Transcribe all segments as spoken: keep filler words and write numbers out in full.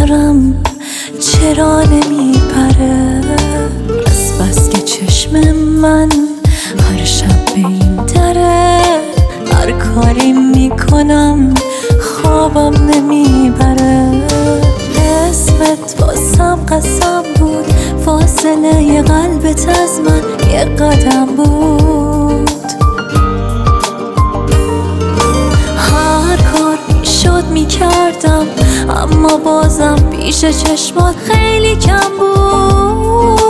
سرم چرا نمیپره؟ از بس که چشم من هر شب به این دره، هر کاری میکنم خوابم نمیبره. اسمت واسم قسم بود، فاصله ی قلبت از من یه قدم بود. هر کار میشد میکردم، اما بازم پیش چشمات خیلی کم بود.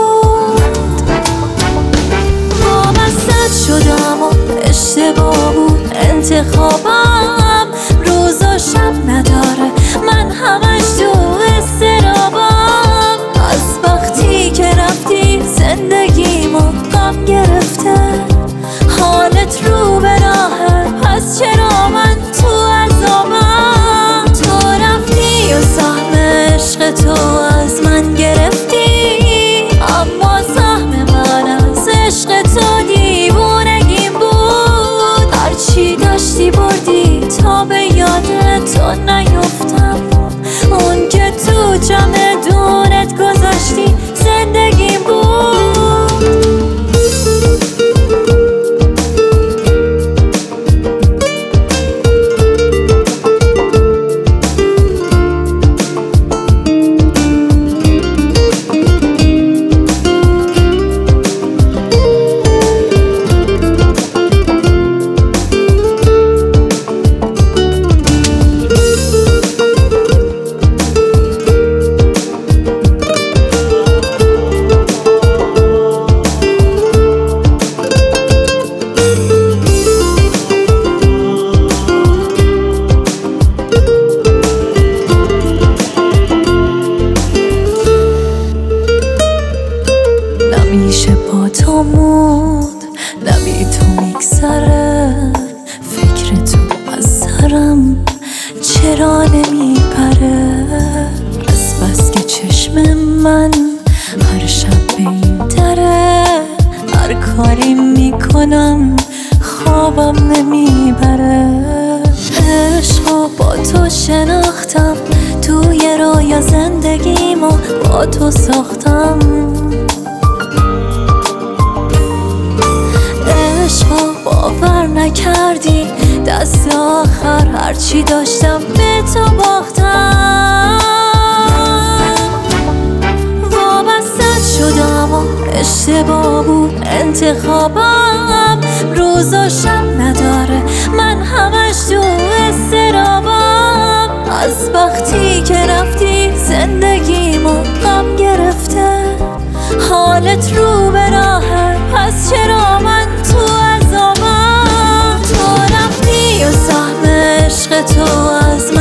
وابستت شدم و اشتباه بود انتخابم، روز و شب نداره من همش تو استرابم. از وقتی که رفتی زندگیمو غم گرفته، حالت رو به راهه پس چرا من تو عذابم؟ تو رفتی و سهم عشق تو از من گرفتی، اما سهم من از عشق تو دیوونگیم بود. هرچی داشتی بردی تا به یاد تو نیفتم، اون که تو جمع دونت گذاشتی زندگیم بود. نمیشه با تو موند، نبی تو میگذره. فکر تو از سرم چرا نمیپره؟ از بس که چشم من هر شب به این دره، هر کاری میکنم خوابم نمیبره. عشقو با تو شناختم، توی رویا زندگیمو با تو ساختم. باور نکردی دست آخر هرچی داشتم به تو باختم. وابستت شدم و اشتباه بود انتخابم، روز و شب نداره من همش تو استرابم. از وقتی که رفتی زندگیمو غم گرفته، حالت رو به راهه پس چرا من تو عذابم؟ تو رفتی و سهم عشق تو از من